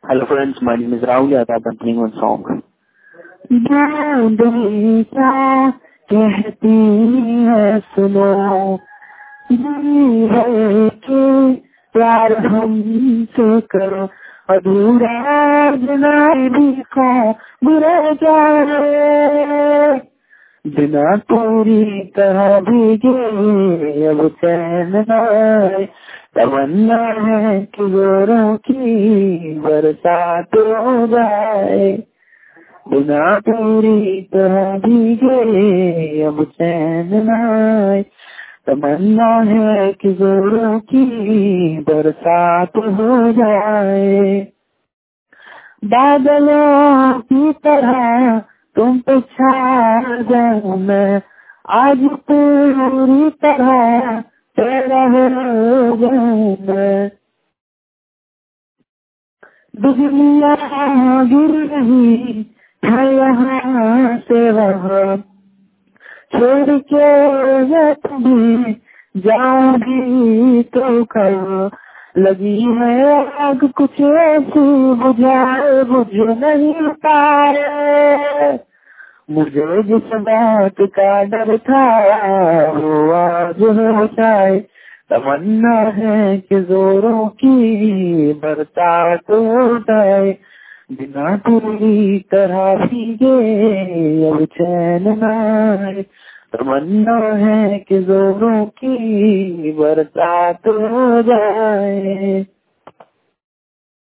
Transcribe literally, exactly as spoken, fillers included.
Hello friends, my name is Rahul Yadav. I'm playing one song. क्या कहती है सुनो, ये है कि प्यार हमसे करो, अधूरा जनाबी को बुरा जाए, बिना पूरी तरह भीगे अब चैन न आए, तमन्ना है कि जोरों की बरसात हो जाए, बिना पूरी तरह भीगे अब चैन न आए, तमन्ना है कि जोरों की बरसात हो जाए। बादलों की तरह तुम पे छा जाऊं मैं, आज पूरी तरह तेरा हो जाऊं मैं, बिजलियां गिर रही है यहाँ से वहाँ, छोड़ के मैं तुम्हें जाऊंगी तो कहो, लगी है आग कुछ ऐसी बुझाए बुझ नहीं पाए, मुझे जिस बात का डर था वो आज हो जाए, तमन्ना है कि जोरों की बरसात हो जाए, बिना पूरी तरह भीगे अब चैन न आए, तमन्ना है कि जोरों की बरसात हो जाए।